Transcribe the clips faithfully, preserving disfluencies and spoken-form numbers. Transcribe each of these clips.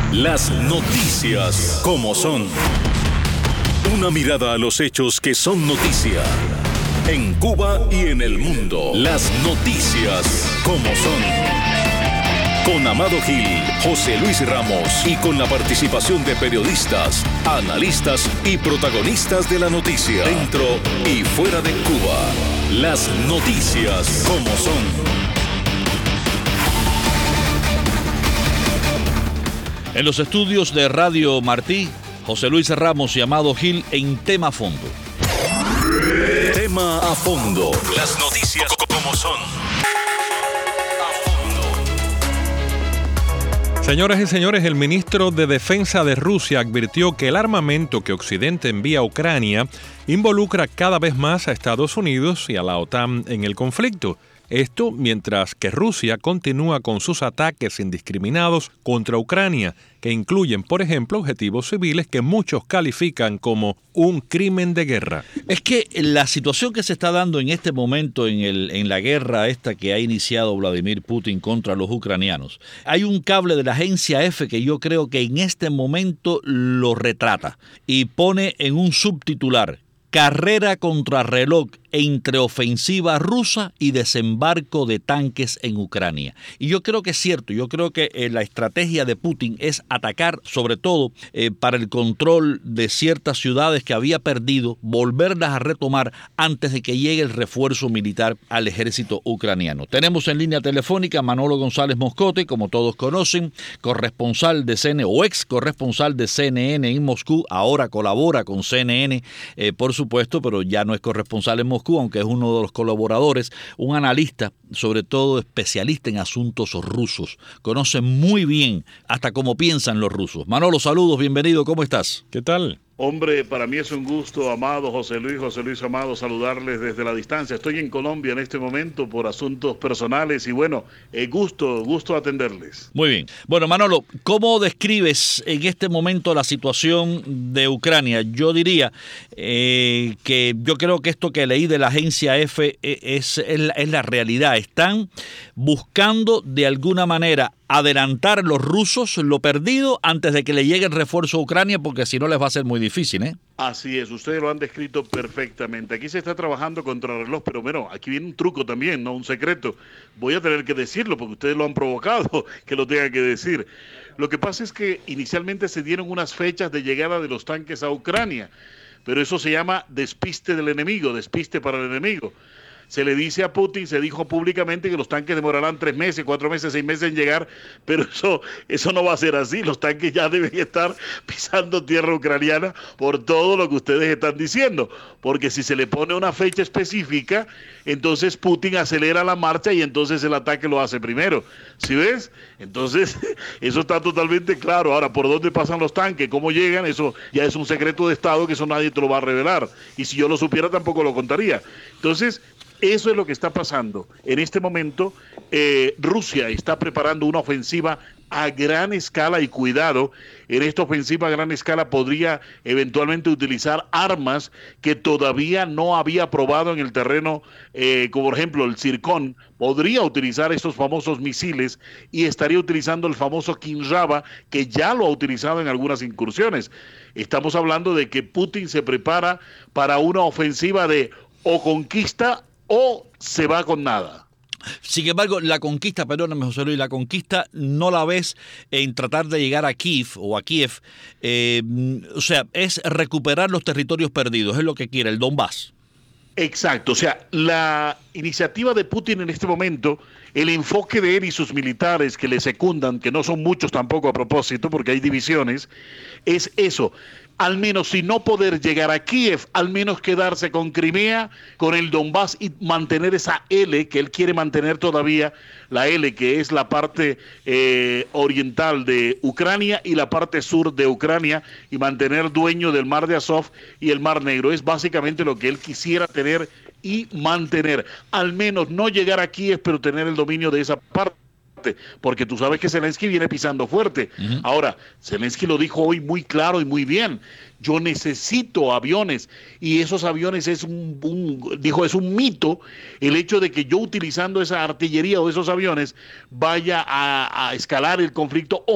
Las noticias como son. Una mirada a los hechos que son noticia. En Cuba y en el mundo. Las noticias como son. Con Amado Gil, José Luis Ramos y con la participación de periodistas, analistas y protagonistas de la noticia. Dentro y fuera de Cuba. Las noticias como son. En los estudios de Radio Martí, José Luis Ramos y Amado Gil en Tema a Fondo. Tema a Fondo. Las noticias como son. Señoras y señores, el ministro de Defensa de Rusia advirtió que el armamento que Occidente envía a Ucrania involucra cada vez más a Estados Unidos y a la OTAN en el conflicto. Esto mientras que Rusia continúa con sus ataques indiscriminados contra Ucrania, que incluyen, por ejemplo, objetivos civiles que muchos califican como un crimen de guerra. Es que la situación que se está dando en este momento en, el, en la guerra esta que ha iniciado Vladimir Putin contra los ucranianos, hay un cable de la agencia F que yo creo que en este momento lo retrata y pone en un subtitular: carrera contra reloj entre ofensiva rusa y desembarco de tanques en Ucrania. Y yo creo que es cierto, yo creo que eh, la estrategia de Putin es atacar, sobre todo eh, para el control de ciertas ciudades que había perdido, volverlas a retomar antes de que llegue el refuerzo militar al ejército ucraniano. Tenemos en línea telefónica a Manolo González Moscote, como todos conocen, corresponsal de C N N o ex corresponsal de C N N en Moscú, ahora colabora con C N N, eh, por supuesto, pero ya no es corresponsal en Moscú, aunque es uno de los colaboradores, un analista, sobre todo especialista en asuntos rusos. Conoce muy bien hasta cómo piensan los rusos. Manolo, saludos, bienvenido, ¿cómo estás? ¿Qué tal? Hombre, para mí es un gusto, Amado, José Luis, José Luis Amado, saludarles desde la distancia. Estoy en Colombia en este momento por asuntos personales y bueno, eh, gusto, gusto atenderles. Muy bien. Bueno, Manolo, ¿cómo describes en este momento la situación de Ucrania? Yo diría eh, que yo creo que esto que leí de la agencia F es, es, la, es la realidad. Están buscando de alguna manera adelantar los rusos lo perdido antes de que le llegue el refuerzo a Ucrania, porque si no les va a ser muy difícil, ¿eh? Así es, ustedes lo han descrito perfectamente. Aquí se está trabajando contra el reloj, pero bueno, aquí viene un truco también, no un secreto. Voy a tener que decirlo porque ustedes lo han provocado, que lo tengan que decir. Lo que pasa es que inicialmente se dieron unas fechas de llegada de los tanques a Ucrania, pero eso se llama despiste del enemigo, despiste para el enemigo. Se le dice a Putin, se dijo públicamente que los tanques demorarán tres meses, cuatro meses, seis meses en llegar, pero eso, eso no va a ser así. Los tanques ya deben estar pisando tierra ucraniana por todo lo que ustedes están diciendo, porque si se le pone una fecha específica, entonces Putin acelera la marcha y entonces el ataque lo hace primero. ¿Sí ves? Entonces, eso está totalmente claro. Ahora, ¿por dónde pasan los tanques? ¿Cómo llegan? Eso ya es un secreto de Estado que eso nadie te lo va a revelar. Y si yo lo supiera, tampoco lo contaría. Entonces, eso es lo que está pasando. En este momento, eh, Rusia está preparando una ofensiva a gran escala y cuidado, en esta ofensiva a gran escala podría eventualmente utilizar armas que todavía no había probado en el terreno, eh, como por ejemplo el Zircon, podría utilizar estos famosos misiles y estaría utilizando el famoso Kinjal, que ya lo ha utilizado en algunas incursiones. Estamos hablando de que Putin se prepara para una ofensiva de o conquista o se va con nada. Sin embargo, la conquista, perdóname José Luis, la conquista no la ves en tratar de llegar a Kiev o a Kiev, eh, o sea, es recuperar los territorios perdidos, es lo que quiere el Donbass. Exacto, o sea, la iniciativa de Putin en este momento, el enfoque de él y sus militares que le secundan, que no son muchos tampoco a propósito, porque hay divisiones, es eso. Al menos si no poder llegar a Kiev, al menos quedarse con Crimea, con el Donbass y mantener esa L que él quiere mantener todavía, la L que es la parte eh, oriental de Ucrania y la parte sur de Ucrania, y mantener dueño del Mar de Azov y el Mar Negro. Es básicamente lo que él quisiera tener y mantener. Al menos no llegar a Kiev, pero tener el dominio de esa parte. Porque tú sabes que Zelensky viene pisando fuerte. Uh-huh. Ahora, Zelensky lo dijo hoy muy claro y muy bien. Yo necesito aviones, y esos aviones es un, un dijo, es un mito el hecho de que yo utilizando esa artillería o esos aviones vaya a, a escalar el conflicto o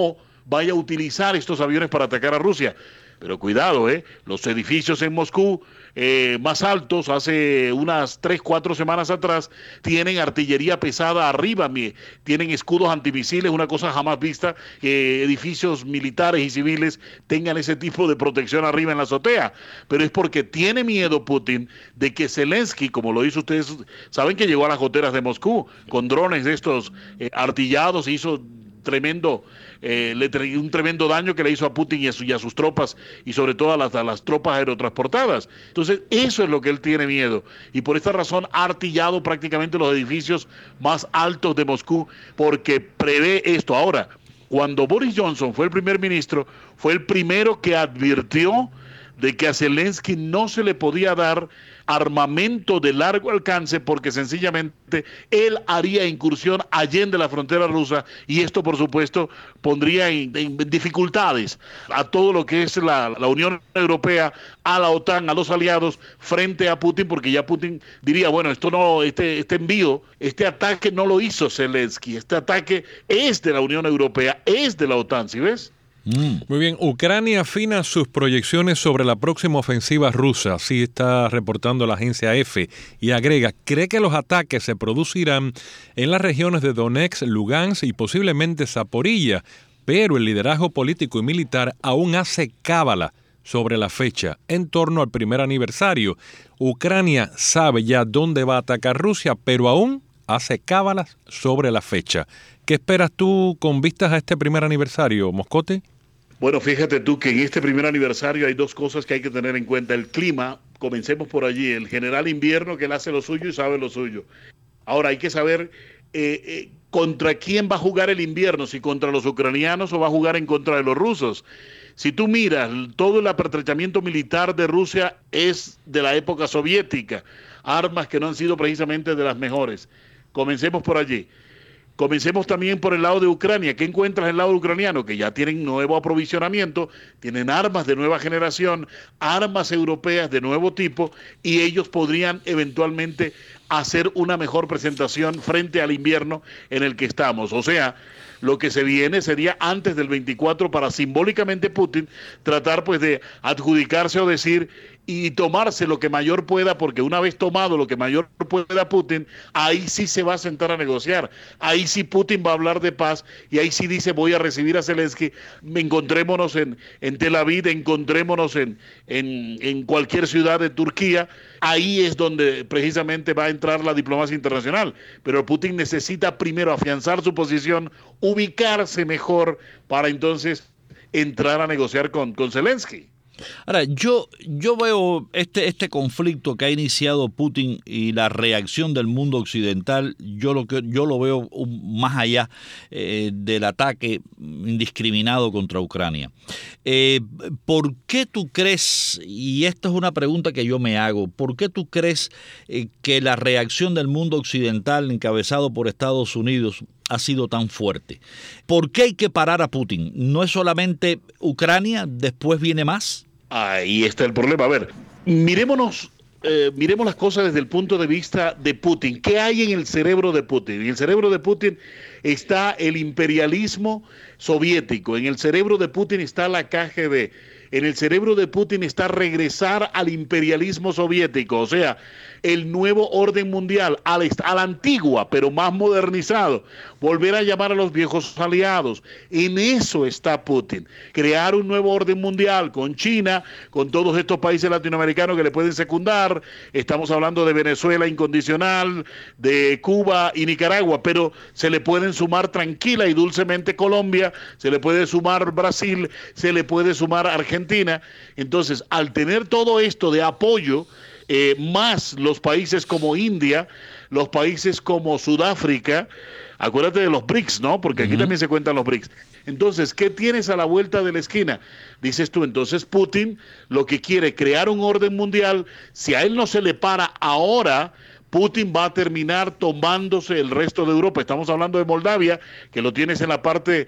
vaya a utilizar estos aviones para atacar a Rusia. Pero cuidado, ¿eh? Los edificios en Moscú eh, más altos, hace unas tres, cuatro semanas atrás, tienen artillería pesada arriba, tienen escudos antimisiles, una cosa jamás vista, que edificios militares y civiles tengan ese tipo de protección arriba en la azotea. Pero es porque tiene miedo Putin de que Zelensky, como lo hizo ustedes, saben que llegó a las goteras de Moscú con drones de estos eh, artillados, hizo tremendo eh, le, un tremendo daño que le hizo a Putin y a, su, y a sus tropas, y sobre todo a las, a las tropas aerotransportadas. Entonces eso es lo que él tiene miedo, y por esta razón ha artillado prácticamente los edificios más altos de Moscú, porque prevé esto. Ahora, cuando Boris Johnson fue el primer ministro, fue el primero que advirtió de que a Zelensky no se le podía dar armamento de largo alcance porque sencillamente él haría incursión allende la frontera rusa, y esto por supuesto pondría en, en dificultades a todo lo que es la, la Unión Europea, a la OTAN, a los aliados frente a Putin, porque ya Putin diría, bueno, esto no, este, este envío, este ataque no lo hizo Zelensky, este ataque es de la Unión Europea, es de la OTAN, ¿sí ves? Mm. Muy bien, Ucrania afina sus proyecciones sobre la próxima ofensiva rusa, así está reportando la agencia EFE, y agrega, cree que los ataques se producirán en las regiones de Donetsk, Lugansk y posiblemente Zaporilla, pero el liderazgo político y militar aún hace cábala sobre la fecha en torno al primer aniversario. Ucrania sabe ya dónde va a atacar Rusia, pero aún hace cábalas sobre la fecha. ¿Qué esperas tú con vistas a este primer aniversario, Moscote? Bueno, fíjate tú que en este primer aniversario hay dos cosas que hay que tener en cuenta. El clima, comencemos por allí. El general invierno, que él hace lo suyo y sabe lo suyo. Ahora hay que saber eh, eh, contra quién va a jugar el invierno, si contra los ucranianos o va a jugar en contra de los rusos. Si tú miras, todo el apertrechamiento militar de Rusia es de la época soviética, armas que no han sido precisamente de las mejores. Comencemos por allí. Comencemos también por el lado de Ucrania. ¿Qué encuentras en el lado ucraniano? Que ya tienen nuevo aprovisionamiento, tienen armas de nueva generación, armas europeas de nuevo tipo, y ellos podrían eventualmente hacer una mejor presentación frente al invierno en el que estamos. O sea, lo que se viene sería antes del veinticuatro para simbólicamente Putin tratar pues de adjudicarse o decir y tomarse lo que mayor pueda, porque una vez tomado lo que mayor pueda Putin, ahí sí se va a sentar a negociar, ahí sí Putin va a hablar de paz, y ahí sí dice voy a recibir a Zelensky, encontrémonos en, en Tel Aviv, encontrémonos en, en, en cualquier ciudad de Turquía. Ahí es donde precisamente va a entrar la diplomacia internacional, pero Putin necesita primero afianzar su posición, ubicarse mejor para entonces entrar a negociar con, con Zelensky. Ahora, yo, yo veo este, este conflicto que ha iniciado Putin y la reacción del mundo occidental, yo lo, que, yo lo veo más allá eh, del ataque indiscriminado contra Ucrania. Eh, ¿Por qué tú crees, y esta es una pregunta que yo me hago, ¿por qué tú crees eh, que la reacción del mundo occidental encabezado por Estados Unidos ha sido tan fuerte? ¿Por qué hay que parar a Putin? ¿No es solamente Ucrania, después viene más? Ahí está el problema. A ver, mirémonos, eh, miremos las cosas desde el punto de vista de Putin. ¿Qué hay en el cerebro de Putin? En el cerebro de Putin está el imperialismo soviético, en el cerebro de Putin está la K G B, en el cerebro de Putin está regresar al imperialismo soviético, o sea, el nuevo orden mundial, a la, a la antigua, pero más modernizado, volver a llamar a los viejos aliados. En eso está Putin, crear un nuevo orden mundial con China, con todos estos países latinoamericanos que le pueden secundar. Estamos hablando de Venezuela incondicional, de Cuba y Nicaragua, pero se le pueden sumar tranquila y dulcemente Colombia, se le puede sumar Brasil, se le puede sumar Argentina. Entonces, al tener todo esto de apoyo, Eh, más los países como India, los países como Sudáfrica, acuérdate de los BRICS, ¿no? Porque aquí uh-huh. también se cuentan los BRICS. Entonces, ¿qué tienes a la vuelta de la esquina? Dices tú, entonces Putin lo que quiere, crear un orden mundial. Si a él no se le para ahora, Putin va a terminar tomándose el resto de Europa. Estamos hablando de Moldavia, que lo tienes en la parte,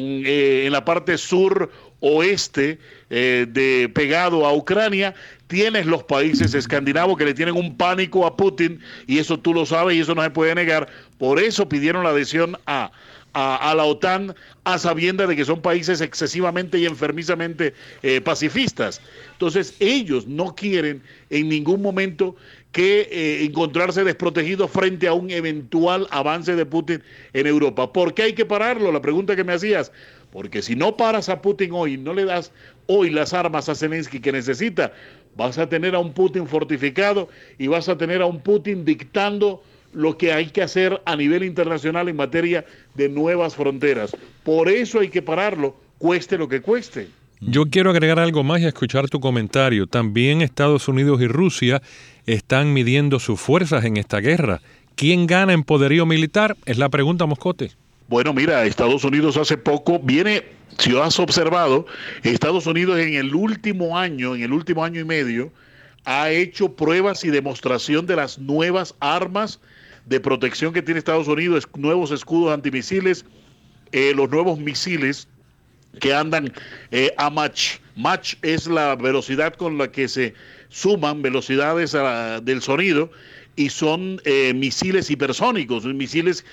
eh, en la parte sur oeste, eh, de pegado a Ucrania. Tienes los países escandinavos que le tienen un pánico a Putin, y eso tú lo sabes y eso no se puede negar. Por eso pidieron la adhesión a, a, a la OTAN a sabiendas de que son países excesivamente y enfermizamente eh, pacifistas. Entonces ellos no quieren en ningún momento que eh, encontrarse desprotegidos frente a un eventual avance de Putin en Europa. ¿Por qué hay que pararlo? La pregunta que me hacías. Porque si no paras a Putin hoy, no le das hoy las armas a Zelensky que necesita, vas a tener a un Putin fortificado y vas a tener a un Putin dictando lo que hay que hacer a nivel internacional en materia de nuevas fronteras. Por eso hay que pararlo, cueste lo que cueste. Yo quiero agregar algo más y escuchar tu comentario. También Estados Unidos y Rusia están midiendo sus fuerzas en esta guerra. ¿Quién gana en poderío militar? Es la pregunta, Moscote. Bueno, mira, Estados Unidos hace poco viene, si has observado, Estados Unidos en el último año, en el último año y medio, ha hecho pruebas y demostración de las nuevas armas de protección que tiene Estados Unidos, nuevos escudos antimisiles, eh, los nuevos misiles que andan eh, a Mach. Mach es la velocidad con la que se suman velocidades a, del sonido, y son eh, misiles hipersónicos, misiles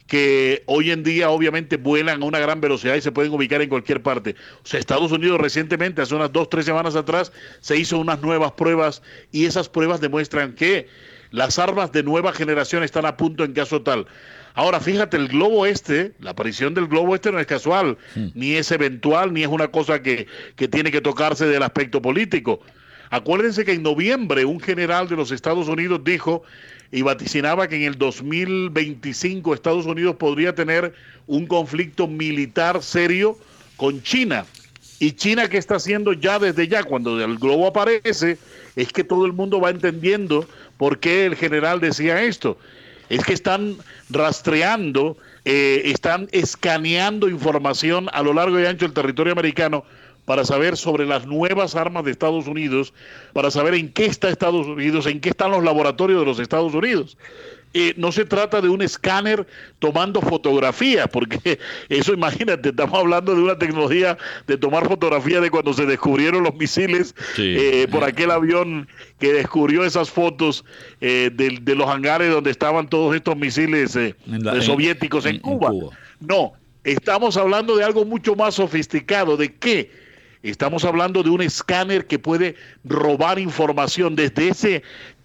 que hoy en día obviamente vuelan a una gran velocidad y se pueden ubicar en cualquier parte. O sea, Estados Unidos recientemente, hace unas dos, tres semanas atrás, se hizo unas nuevas pruebas, y esas pruebas demuestran que las armas de nueva generación están a punto en caso tal. Ahora, fíjate, el globo este, la aparición del globo este no es casual, mm. ni es eventual, ni es una cosa que, que tiene que tocarse del aspecto político. Acuérdense que en noviembre un general de los Estados Unidos dijo y vaticinaba que en el dos mil veinticinco Estados Unidos podría tener un conflicto militar serio con China. Y China, ¿qué está haciendo ya desde ya? Cuando el globo aparece, es que todo el mundo va entendiendo por qué el general decía esto. Es que están rastreando, eh, están escaneando información a lo largo y ancho del territorio americano para saber sobre las nuevas armas de Estados Unidos, para saber en qué está Estados Unidos, en qué están los laboratorios de los Estados Unidos. Eh, no se trata de un escáner tomando fotografía, porque eso, imagínate, estamos hablando de una tecnología de tomar fotografía de cuando se descubrieron los misiles, sí. eh, por aquel avión que descubrió esas fotos eh, de, de los hangares donde estaban todos estos misiles eh, en la, soviéticos en, en, Cuba. en Cuba. No, estamos hablando de algo mucho más sofisticado. ¿De qué? Estamos hablando de un escáner que puede robar información desde ese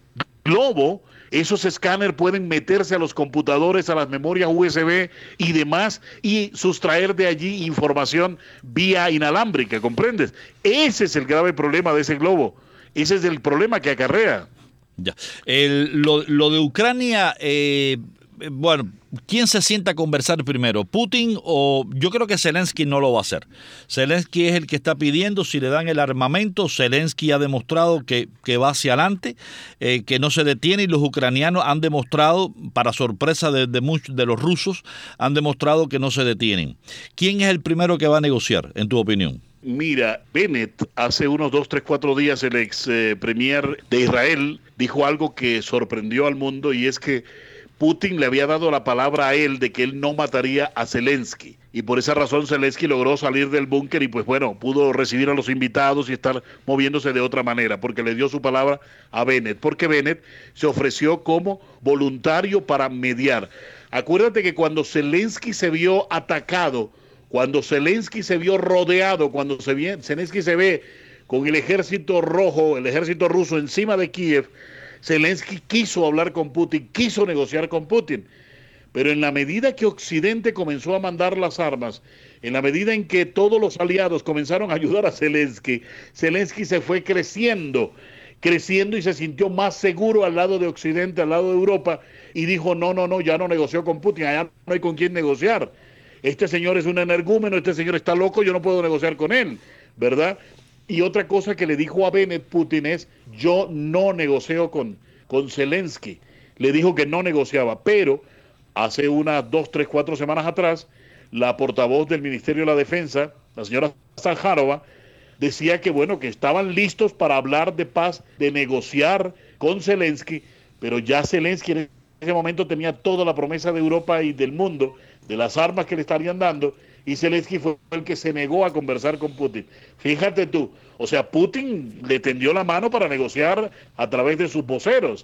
globo. Esos escáneres pueden meterse a los computadores, a las memorias U S B y demás, y sustraer de allí información vía inalámbrica, ¿comprendes? Ese es el grave problema de ese globo. Ese es el problema que acarrea. Ya. El, lo, lo de Ucrania, eh, bueno, ¿quién se sienta a conversar primero? ¿Putin o...? Yo creo que Zelensky no lo va a hacer. Zelensky es el que está pidiendo, si le dan el armamento. Zelensky ha demostrado que, que va hacia adelante, eh, que no se detiene, y los ucranianos han demostrado, para sorpresa de, de muchos de los rusos, han demostrado que no se detienen. ¿Quién es el primero que va a negociar, en tu opinión? Mira, Bennett, hace unos dos, tres, cuatro días, el ex eh, premier de Israel dijo algo que sorprendió al mundo, y es que Putin le había dado la palabra a él de que él no mataría a Zelensky, y por esa razón Zelensky logró salir del búnker y pues bueno, pudo recibir a los invitados y estar moviéndose de otra manera, porque le dio su palabra a Bennett, porque Bennett se ofreció como voluntario para mediar. Acuérdate que cuando Zelensky se vio atacado, cuando Zelensky se vio rodeado, cuando se vio, Zelensky se ve con el ejército rojo, el ejército ruso encima de Kiev, Zelensky quiso hablar con Putin, quiso negociar con Putin, pero en la medida que Occidente comenzó a mandar las armas, en la medida en que todos los aliados comenzaron a ayudar a Zelensky, Zelensky se fue creciendo, creciendo y se sintió más seguro al lado de Occidente, al lado de Europa, y dijo, no, no, no, ya no negoció con Putin, allá no hay con quién negociar. Este señor es un energúmeno, este señor está loco, yo no puedo negociar con él, ¿verdad? Y otra cosa que le dijo a Bennett Putin es, yo no negocio con, con Zelensky. Le dijo que no negociaba, pero hace unas dos, tres, cuatro semanas atrás, la portavoz del Ministerio de la Defensa, la señora Zaharova, decía que bueno, que estaban listos para hablar de paz, de negociar con Zelensky, pero ya Zelensky en ese momento tenía toda la promesa de Europa y del mundo, de las armas que le estarían dando, y Zelensky fue el que se negó a conversar con Putin. Fíjate tú, o sea, Putin le tendió la mano para negociar a través de sus voceros,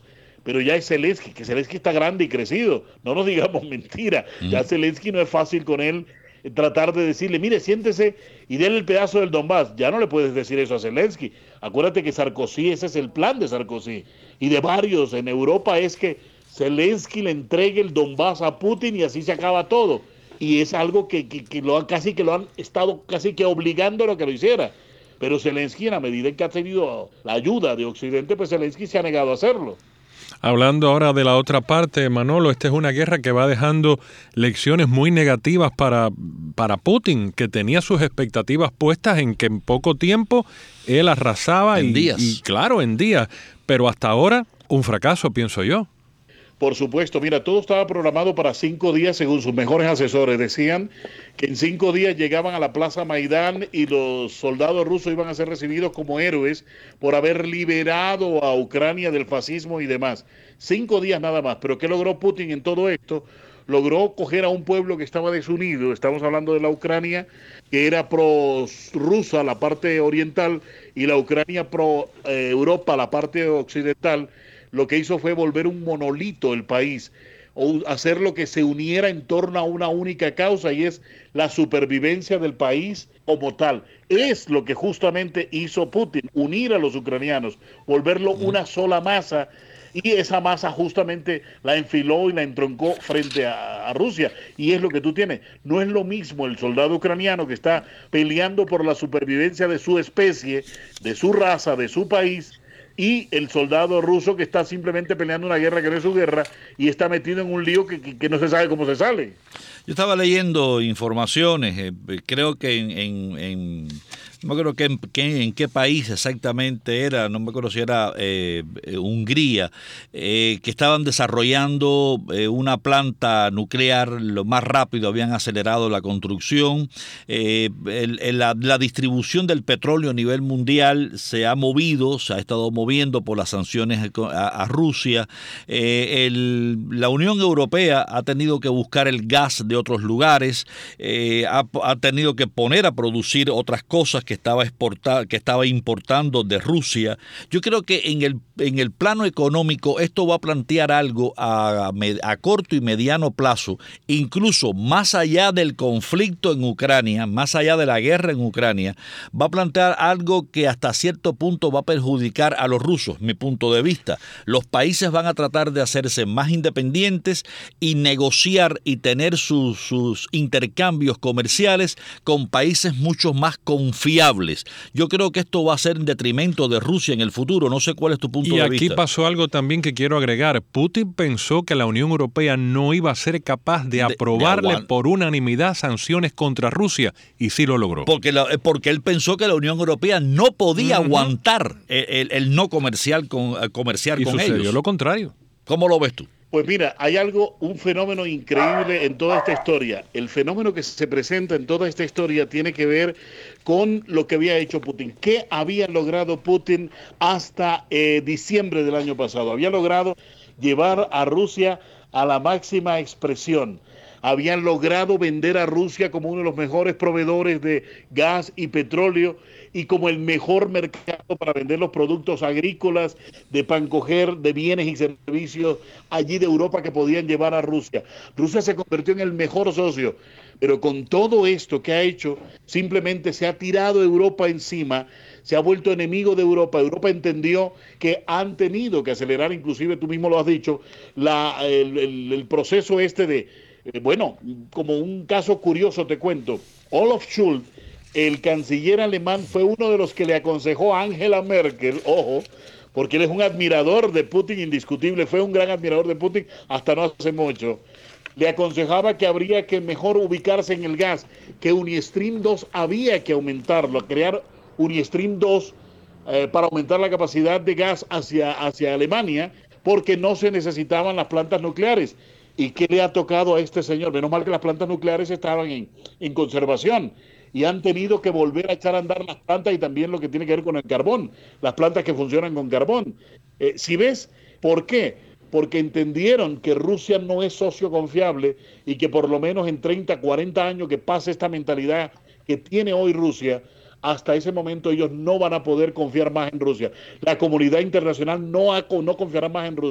pero ya es Zelensky, que Zelensky está grande y crecido, no nos digamos mentira, mm. ya Zelensky no es fácil con él eh, tratar de decirle, mire, siéntese y déle el pedazo del Donbass, ya no le puedes decir eso a Zelensky, acuérdate que Sarkozy, ese es el plan de Sarkozy, y de varios en Europa es que Zelensky le entregue el Donbass a Putin y así se acaba todo, y es algo que, que, que lo han, casi que lo han estado casi que obligando a que lo hiciera, pero Zelensky, en la medida en que ha tenido la ayuda de Occidente, pues Zelensky se ha negado a hacerlo. Hablando ahora de la otra parte, Manolo, esta es una guerra que va dejando lecciones muy negativas para, para Putin, que tenía sus expectativas puestas en que en poco tiempo él arrasaba en y, días. y claro, en días, pero hasta ahora un fracaso, pienso yo. Por supuesto, mira, todo estaba programado para cinco días según sus mejores asesores. Decían que en cinco días llegaban a la Plaza Maidán y los soldados rusos iban a ser recibidos como héroes por haber liberado a Ucrania del fascismo y demás. Cinco días nada más. Pero ¿qué logró Putin en todo esto? Logró coger a un pueblo que estaba desunido. Estamos hablando de la Ucrania, que era pro-rusa, la parte oriental, y la Ucrania pro-Europa, la parte occidental. Lo que hizo fue volver un monolito el país, o hacerlo que se uniera en torno a una única causa, y es la supervivencia del país como tal. Es lo que justamente hizo Putin, unir a los ucranianos, volverlo una sola masa, y esa masa justamente la enfiló y la entroncó frente a, a Rusia, y es lo que tú tienes. No es lo mismo el soldado ucraniano que está peleando por la supervivencia de su especie, de su raza, de su país, y el soldado ruso que está simplemente peleando una guerra que no es su guerra y está metido en un lío que, que, que no se sabe cómo se sale. Yo estaba leyendo informaciones, eh, creo que en, en, en no me acuerdo que en, que, en qué país exactamente era, no me acuerdo si era eh, Hungría, eh, que estaban desarrollando eh, una planta nuclear lo más rápido, habían acelerado la construcción, eh, el, el, la, la distribución del petróleo a nivel mundial se ha movido, se ha estado moviendo por las sanciones a, a Rusia, eh, el, la Unión Europea ha tenido que buscar el gas de otros lugares, eh, ha, ha tenido que poner a producir otras cosas que que estaba exportar, que estaba importando de Rusia. Yo creo que en el en el plano económico esto va a plantear algo a, a corto y mediano plazo, incluso más allá del conflicto en Ucrania, más allá de la guerra en Ucrania, va a plantear algo que hasta cierto punto va a perjudicar a los rusos, mi punto de vista. Los países van a tratar de hacerse más independientes y negociar y tener sus, sus intercambios comerciales con países mucho más confiables. Yo creo que esto va a ser en detrimento de Rusia en el futuro. No sé cuál es tu punto de vista. Y aquí pasó algo también que quiero agregar. Putin pensó que la Unión Europea no iba a ser capaz de aprobarle de, de por unanimidad sanciones contra Rusia, y sí lo logró. Porque, la, porque él pensó que la Unión Europea no podía uh-huh. aguantar el, el, el no comercial con, comerciar y con ellos. Y sucedió lo contrario. ¿Cómo lo ves tú? Pues mira, hay algo, un fenómeno increíble en toda esta historia. El fenómeno que se presenta en toda esta historia tiene que ver con lo que había hecho Putin. ¿Qué había logrado Putin hasta eh, diciembre del año pasado? Había logrado llevar a Rusia a la máxima expresión. Habían logrado vender a Rusia como uno de los mejores proveedores de gas y petróleo y como el mejor mercado para vender los productos agrícolas, de pan coger, de bienes y servicios allí de Europa que podían llevar a Rusia. Rusia se convirtió en el mejor socio, pero con todo esto que ha hecho, simplemente se ha tirado Europa encima, se ha vuelto enemigo de Europa. Europa entendió que han tenido que acelerar, inclusive tú mismo lo has dicho, la, el, el, el proceso este de, eh, bueno, como un caso curioso te cuento, Olaf Scholz, el canciller alemán, fue uno de los que le aconsejó a Angela Merkel, ojo, porque él es un admirador de Putin indiscutible, fue un gran admirador de Putin hasta no hace mucho. Le aconsejaba que habría que mejor ubicarse en el gas, que Uniestream dos había que aumentarlo, crear Uniestream dos eh, para aumentar la capacidad de gas hacia, hacia Alemania, porque no se necesitaban las plantas nucleares. ¿Y qué le ha tocado a este señor? Menos mal que las plantas nucleares estaban en, en conservación y han tenido que volver a echar a andar las plantas, y también lo que tiene que ver con el carbón, las plantas que funcionan con carbón. Eh, si ves, ¿por qué? Porque entendieron que Rusia no es socio confiable y que por lo menos en treinta, cuarenta años que pase esta mentalidad que tiene hoy Rusia, hasta ese momento ellos no van a poder confiar más en Rusia. La comunidad internacional no, ha, no confiará más en Rusia.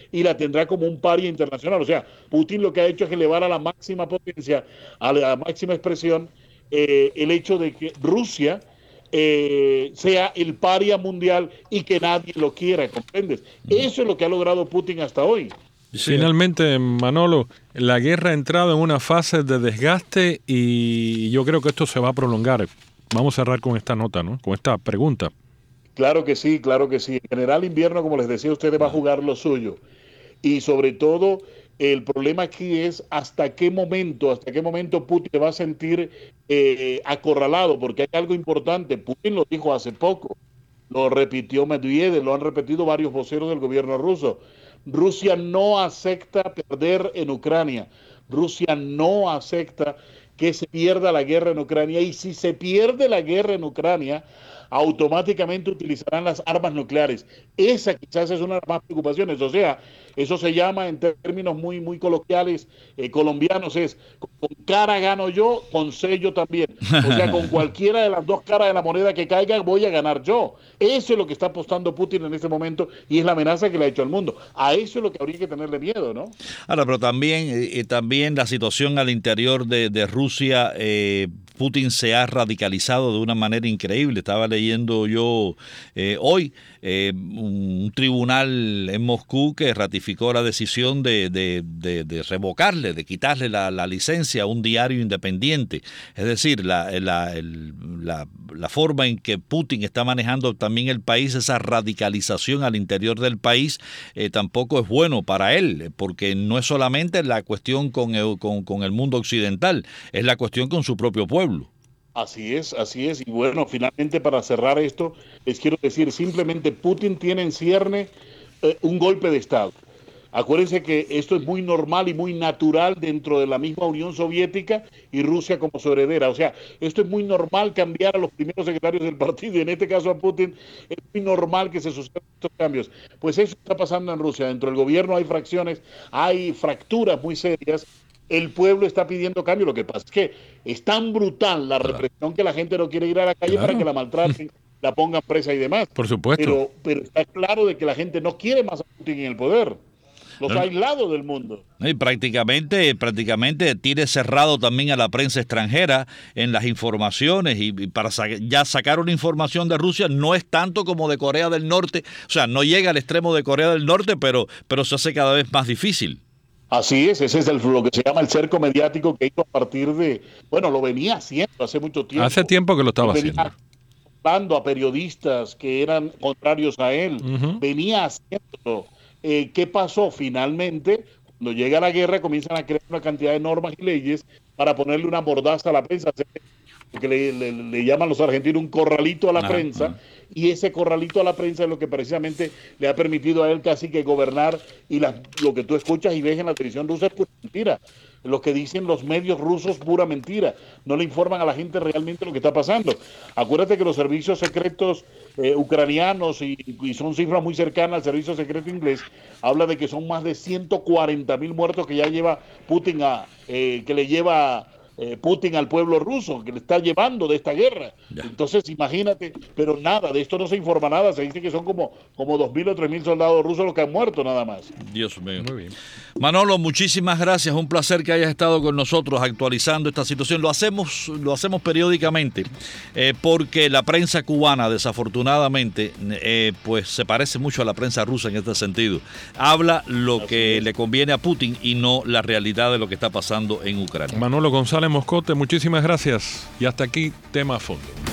y la tendrá como un paria internacional. O sea, Putin lo que ha hecho es elevar a la máxima potencia, a la máxima expresión, eh, el hecho de que Rusia eh, sea el paria mundial y que nadie lo quiera, ¿comprendes? Eso es lo que ha logrado Putin hasta hoy. Finalmente, Manolo, la guerra ha entrado en una fase de desgaste y yo creo que esto se va a prolongar. Vamos a cerrar con esta nota, ¿no? Con esta pregunta. Claro que sí, claro que sí. En general, invierno, como les decía, usted va a jugar lo suyo. Y sobre todo, el problema aquí es hasta qué momento, hasta qué momento Putin se va a sentir eh, acorralado, porque hay algo importante. Putin lo dijo hace poco, lo repitió Medvedev, lo han repetido varios voceros del gobierno ruso. Rusia no acepta perder en Ucrania. Rusia no acepta que se pierda la guerra en Ucrania. Y si se pierde la guerra en Ucrania, automáticamente utilizarán las armas nucleares. Esa quizás es una de las más preocupaciones. O sea, eso se llama en términos muy, muy coloquiales eh, colombianos, es con cara gano yo, con sello también. O sea, con cualquiera de las dos caras de la moneda que caiga voy a ganar yo. Eso es lo que está apostando Putin en este momento y es la amenaza que le ha hecho al mundo. A eso es lo que habría que tenerle miedo, ¿no? Ahora, pero también, eh, también la situación al interior de, de Rusia, eh, Putin se ha radicalizado de una manera increíble. Estaba leyendo yo eh, hoy eh, un tribunal en Moscú que ratificó la decisión de, de, de, de revocarle, de quitarle la, la licencia a un diario independiente. Es decir, la, la, el, la, la forma en que Putin está manejando también el país, esa radicalización al interior del país, eh, tampoco es bueno para él, porque no es solamente la cuestión con el, con, con el mundo occidental, es la cuestión con su propio pueblo. Así es, así es. Y bueno, finalmente para cerrar esto, les quiero decir, simplemente Putin tiene en cierne eh, un golpe de Estado. Acuérdense que esto es muy normal y muy natural dentro de la misma Unión Soviética y Rusia como su heredera. O sea, esto es muy normal cambiar a los primeros secretarios del partido y en este caso a Putin es muy normal que se sucedan estos cambios. Pues eso está pasando en Rusia. Dentro del gobierno hay fracciones, hay fracturas muy serias. El pueblo está pidiendo cambio. Lo que pasa es que es tan brutal la represión que la gente no quiere ir a la calle claro. para que la maltraten, la pongan presa y demás. Por supuesto. Pero, pero está claro de que la gente no quiere más a Putin en el poder. Los ha aislado del mundo. Y prácticamente, prácticamente tiene cerrado también a la prensa extranjera en las informaciones y, y para sa- ya sacar una información de Rusia no es tanto como de Corea del Norte. O sea, no llega al extremo de Corea del Norte, pero, pero se hace cada vez más difícil. Así es, ese es el, lo que se llama el cerco mediático que hizo a partir de, bueno, lo venía haciendo hace mucho tiempo. Hace tiempo que lo estaba venía haciendo. Hablando a periodistas que eran contrarios a él, Uh-huh. venía haciéndolo. Eh, ¿Qué pasó? Finalmente, cuando llega la guerra, comienzan a crear una cantidad de normas y leyes para ponerle una mordaza a la prensa, que le, le, le llaman los argentinos un corralito a la Ah, prensa, ah. y ese corralito a la prensa es lo que precisamente le ha permitido a él casi que gobernar, y la, lo que tú escuchas y ves en la televisión rusa es pura mentira. Lo que dicen los medios rusos, pura mentira. No le informan a la gente realmente lo que está pasando. Acuérdate que los servicios secretos eh, ucranianos, y, y son cifras muy cercanas al servicio secreto inglés, habla de que son más de ciento cuarenta mil muertos que ya lleva Putin a, eh, que le lleva eh, Putin al pueblo ruso, que le está llevando de esta guerra. Ya. Entonces, imagínate, pero nada, de esto no se informa nada. Se dice que son como, como dos mil o tres mil soldados rusos los que han muerto nada más. Dios mío. Muy bien. Manolo, muchísimas gracias. Un placer que hayas estado con nosotros actualizando esta situación. Lo hacemos, lo hacemos periódicamente eh, porque la prensa cubana, desafortunadamente, eh, pues se parece mucho a la prensa rusa en este sentido. Habla lo Así que es. le conviene a Putin y no la realidad de lo que está pasando en Ucrania. Manolo González Moscote, muchísimas gracias. Y hasta aquí, tema a fondo.